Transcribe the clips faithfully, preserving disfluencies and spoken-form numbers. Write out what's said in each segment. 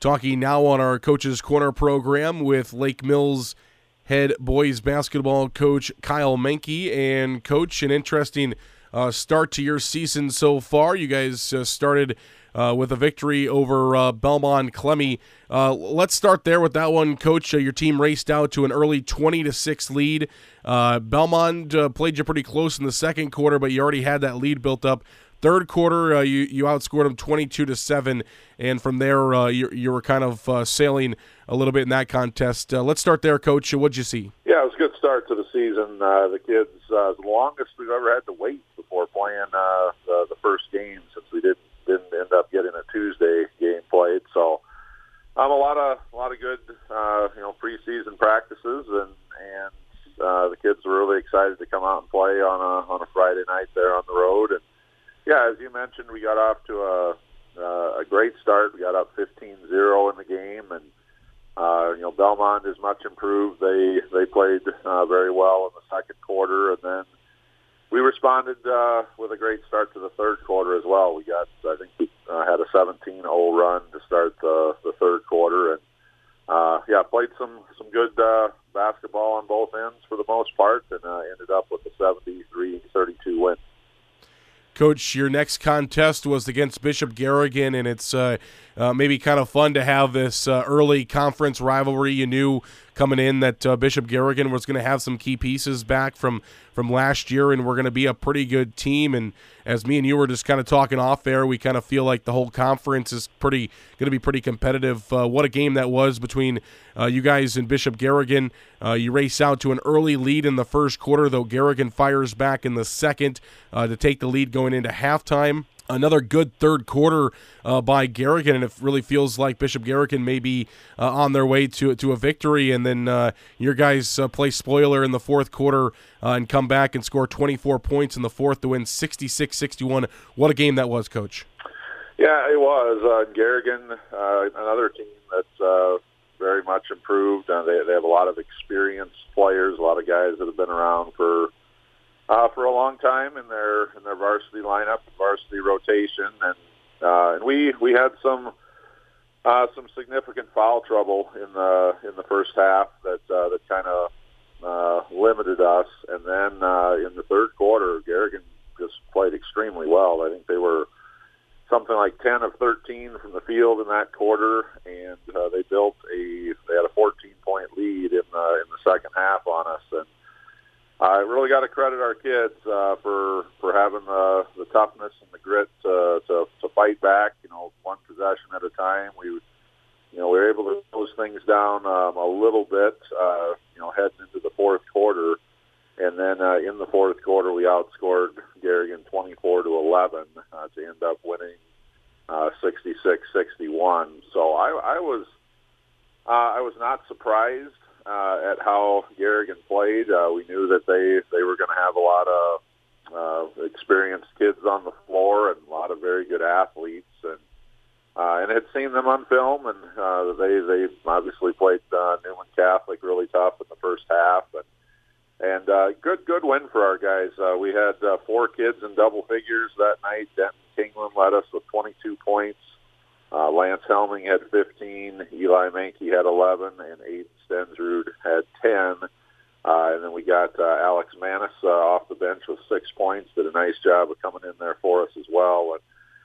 Talking now on our Coach's Corner program with Lake Mills head boys basketball coach Kyle Menke. And, Coach, an interesting uh, start to your season so far. You guys uh, started uh, with a victory over uh, Belmont Clemmy. Uh, let's start there with that one, Coach. Uh, your team raced out to an early twenty to six lead. Uh, Belmont uh, played you pretty close in the second quarter, but you already had that lead built up. Third quarter, uh, you you outscored them twenty-two to seven, and from there uh, you you were kind of uh, sailing a little bit in that contest. Uh, let's start there, Coach. What'd you see? Yeah, it was a good start to the season. Uh, the kids, uh, the longest we've ever had to wait before playing uh, the, the first game, since we didn't didn't end up getting a Tuesday game played. So, um, a lot of a lot of good uh, you know preseason practices, and and uh, the kids were really excited to come out and play on a on a Friday night there on the road. And yeah, as you mentioned, we got off to a uh, a great start. We got up fifteen zero in the game, and uh, you know Belmont is much improved. They they played uh, very well in the second quarter, and then we responded uh, with a great start to the third quarter as well. We got, I think, we uh, had a seventeen oh run to start the, the third quarter, and uh, yeah, played some some good uh, basketball on both ends for the most part, and uh, ended up with a seventy-three thirty-two win. Coach, your next contest was against Bishop Garrigan, and it's uh, uh, maybe kind of fun to have this uh, early conference rivalry. You knew coming in that uh, Bishop Garrigan was going to have some key pieces back from, from last year, and we're going to be a pretty good team. And as me and you were just kind of talking off air, we kind of feel like the whole conference is pretty going to be pretty competitive. Uh, what a game that was between uh, you guys and Bishop Garrigan. Uh, you race out to an early lead in the first quarter, though Garrigan fires back in the second uh, to take the lead going into halftime. Another good third quarter uh, by Garrigan, and it really feels like Bishop Garrigan may be uh, on their way to to a victory. And then uh, your guys uh, play spoiler in the fourth quarter uh, and come back and score twenty-four points in the fourth to win sixty-six sixty-one. What a game that was, Coach. Yeah, it was. Uh, Garrigan, uh, another team that's uh, very much improved. Uh, they, they have a lot of experienced players, a lot of guys that have been around for Uh, for a long time in their in their varsity lineup, varsity rotation, and uh, and we we had some uh, some significant foul trouble in the in the first half that uh, that kind of uh, limited us, and then uh, in the third quarter, Garrigan just played extremely well. I think they were something like ten of thirteen from the field in that quarter, and uh, they built a they had a fourteen point lead in the in the second half on us. And I really got to credit our kids uh, for for having the, the toughness and the grit to, to to fight back. You know, one possession at a time. We, you know, we were able to close things down um, a little bit. Uh, you know, heading into the fourth quarter, and then uh, in the fourth quarter, we outscored Garrigan twenty-four to eleven uh, to end up winning uh, sixty-six sixty-one. So I, I was uh, I was not surprised Uh, at how Garrigan played. Uh, we knew that they, they were going to have a lot of uh, experienced kids on the floor and a lot of very good athletes, and uh, and had seen them on film, and uh, they they obviously played uh, Newman Catholic really tough in the first half, and and uh, good good win for our guys. Uh, we had uh, four kids in double figures that night. Denton Kingland led us with twenty-two points. Uh, Lance Helming had fifteen, Eli Mankey had eleven, and Aiden Stensrud had ten. Uh, and then we got uh, Alex Manis uh, off the bench with six points, did a nice job of coming in there for us as well. And,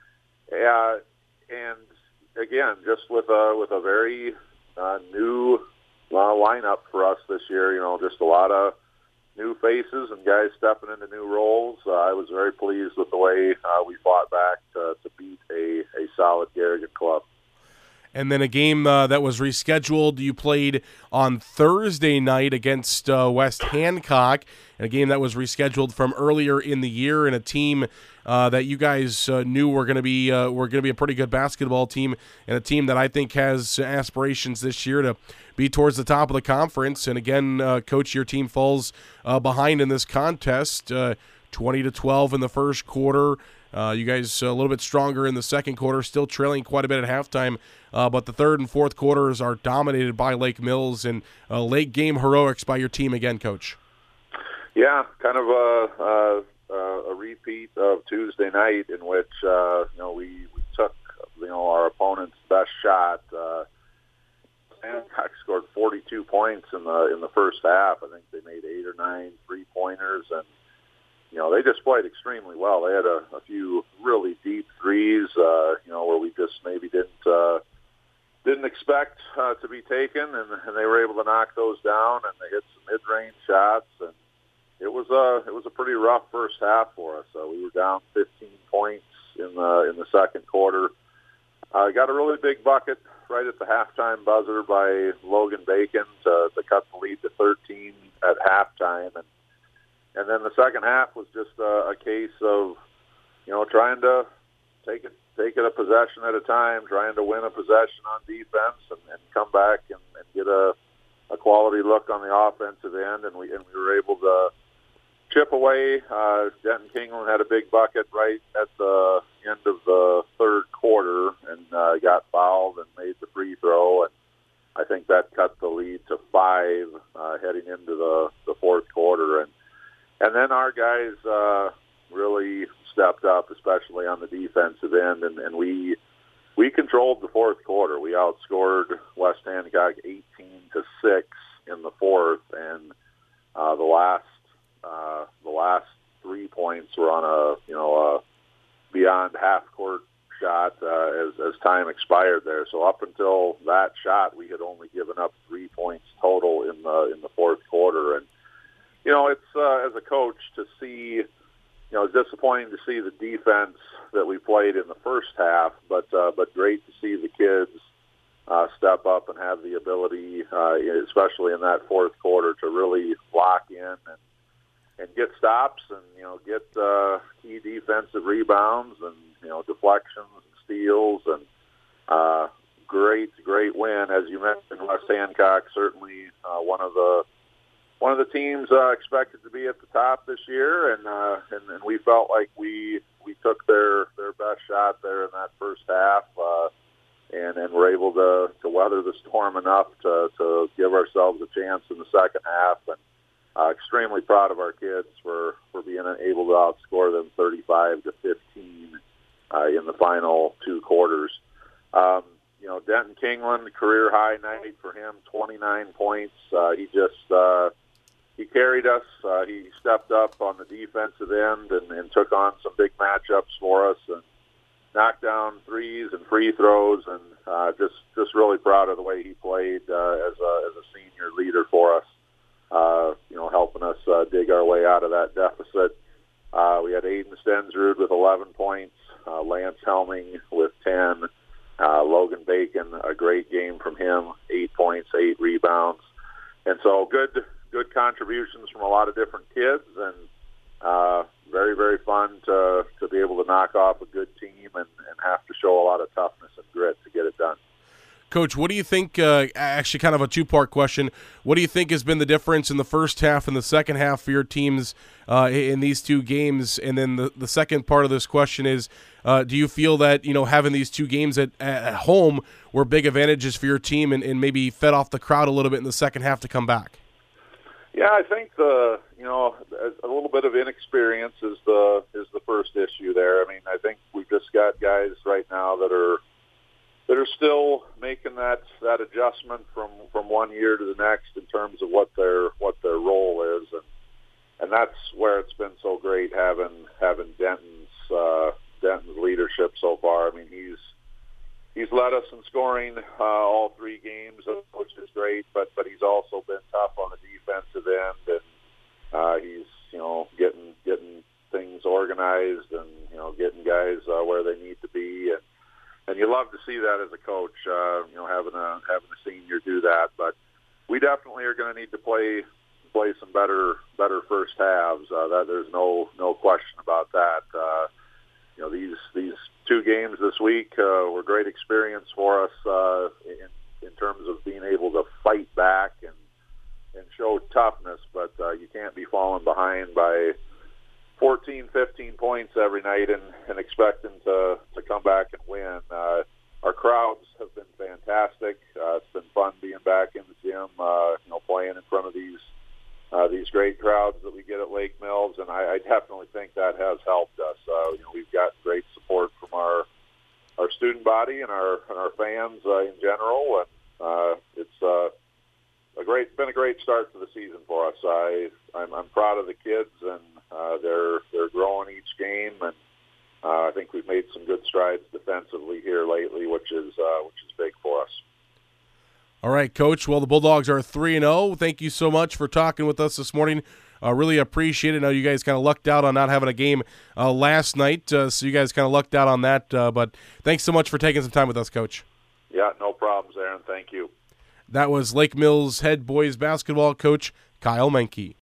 uh, and again, just with a, with a very uh, new uh, lineup for us this year, you know, just a lot of new faces and guys stepping into new roles. Uh, I was very pleased with the way uh, we fought back to, to beat a, a solid Garrigan club. And then a game uh, that was rescheduled, you played on Thursday night against uh, West Hancock, a game that was rescheduled from earlier in the year, and a team uh, that you guys uh, knew were going to be uh, were going to be a pretty good basketball team, and a team that I think has aspirations this year to be towards the top of the conference. And again, uh, Coach, your team falls uh, behind in this contest, uh, twenty to twelve in the first quarter. Uh, you guys a little bit stronger in the second quarter, still trailing quite a bit at halftime. Uh, but the third and fourth quarters are dominated by Lake Mills, and uh, late game heroics by your team again, Coach. Yeah, kind of a, a, a repeat of Tuesday night in which uh, you know we, we took you know, our opponent's best shot. Uh, Hancock scored forty-two points in the in the first half. I think they made eight or nine three-pointers, and you know they just played extremely well. They had a, a few really deep threes, uh, you know, where we just maybe didn't uh, didn't expect uh, to be taken, and, and they were able to knock those down, and they hit some mid-range shots, and it was a it was a pretty rough first half for us. Uh, we were down fifteen points in the in the second quarter. Uh, got a really big bucket right at the halftime buzzer by Logan Bacon to, to cut the lead to thirteen at halftime, and and then the second half was just a, a case of you know trying to take it take it a possession at a time, trying to win a possession on defense, and, and come back and, and get a, a quality look on the offensive end, and we and we were able to chip away. Uh, Denton Kingland had a big bucket right at the end of the third quarter and uh, got fouled and made the free throw, and I think that cut the lead to five uh, heading into the, the fourth quarter. And and then our guys uh, really stepped up, especially on the defensive end, and, and we we controlled the fourth quarter. We outscored West Hancock eighteen to six in the fourth, and uh, the last Uh, the last three points were on a you know a beyond half court shot uh, as as time expired there. So up until that shot, we had only given up three points total in the in the fourth quarter. And you know, it's uh, as a coach to see, you know, it's disappointing to see the defense that we played in the first half, but uh, but great to see the kids uh, step up and have the ability, uh, especially in that fourth quarter, to really lock in and. and get stops and, you know, get uh, key defensive rebounds and, you know, deflections and steals. And uh, great, great win. As you mentioned, West Hancock, certainly uh, one of the one of the teams uh, expected to be at the top this year. And, uh, and and we felt like we we took their, their best shot there in that first half uh, and, and were able to, to weather the storm enough to, to give ourselves a chance in the second half. And Uh, extremely proud of our kids for, for being able to outscore them thirty-five to fifteen uh, in the final two quarters. Um, you know, Denton Kingland, career high night for him, twenty-nine points. Uh, he just uh, he carried us. Uh, he stepped up on the defensive end and, and took on some big matchups for us and knocked down threes and free throws. And uh, just just really proud of the way he played uh, as a as a senior leader for us. Uh, you know, helping us uh, dig our way out of that deficit. Uh, we had Aiden Stensrud with eleven points, uh, Lance Helming with ten, uh, Logan Bacon, a great game from him, eight points, eight rebounds. And so good good contributions from a lot of different kids, and uh, very, very fun to, to be able to knock off a good team and, and have to show a lot of toughness and grit to get it done. Coach, what do you think, uh, actually kind of a two-part question, what do you think has been the difference in the first half and the second half for your teams uh, in these two games? And then the, the second part of this question is, uh, do you feel that, you know, having these two games at, at home were big advantages for your team and, and maybe fed off the crowd a little bit in the second half to come back? Yeah, I think the, you know, a little bit of inexperience is the, is the first issue there. I mean, I think we've just got guys right now that are that are still making that, that adjustment from, from one year to the next in terms of what their what their role is, and and that's where it's been so great having having Denton's uh, Denton's leadership so far. I mean, he's he's led us in scoring uh, all three games, which is great, but but he's also been tough on the defensive end, and uh, he's you know getting getting things organized and you know getting guys uh, where they need to be. And And you love to see that as a coach, uh, you know, having a having a senior do that. But we definitely are going to need to play play some better better first halves. Uh, that there's no no question about that. Uh, you know, these these two games this week uh, were great experience for us uh, in in terms of being able to fight back and and show toughness. But uh, you can't be falling behind by fourteen, fifteen points every night and, and expecting to, to come back and win. Uh, our crowds have been fantastic. Uh, it's been fun being back in the gym, uh, you know, playing in front of these uh, these great crowds that we get at Lake Mills, and I, I definitely think that has helped us. Uh, you know, we've got great support from our our student body and our and our fans uh, in general. And uh, it's uh, a great been a great start to the season for us. I I'm, I'm proud of the kids, and uh, they're they're growing each game, and uh, I think we've made some good strides defensively here lately, which is uh, which is big for us. All right, Coach. Well, the Bulldogs are three and zero. Thank you so much for talking with us this morning. Uh, really appreciate it. I know you guys kind of lucked out on not having a game uh, last night, uh, so you guys kind of lucked out on that. Uh, but thanks so much for taking some time with us, Coach. Yeah, no problems, Aaron. Thank you. That was Lake Mills head boys basketball coach Kyle Menke.